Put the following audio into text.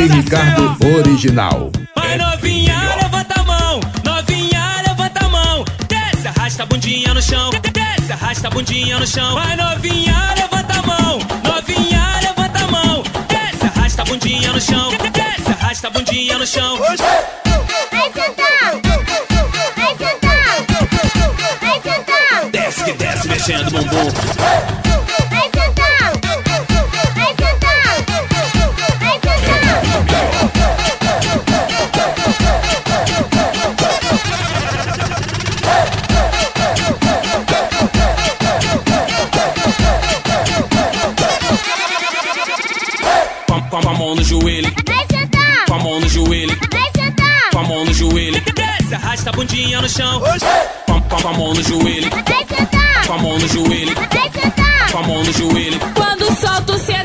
Ricardo Original. Vai novinha, levanta a mão. Novinha, levanta a mão. Desce, arrasta a bundinha no chão. Desce, arrasta a bundinha no chão. Vai novinha, levanta a mão. Novinha, levanta a mão. Desce, arrasta a bundinha no chão. Desce, arrasta a bundinha no chão. Vai sentar, vai sentar, vai sentar. Desce que desce, mexendo o bumbum. Vai sentar, vai sentar, vai sentar. Com a mão no joelho. Vai sentar, Com a mão no joelho. vai sentar. Com a mão no joelho. Desce, arrasta a bundinha no chão. Com a mão no joelho. Vai sentar, Com a mão no joelho. vai sentar. Com a mão no joelho. Quando solta o seu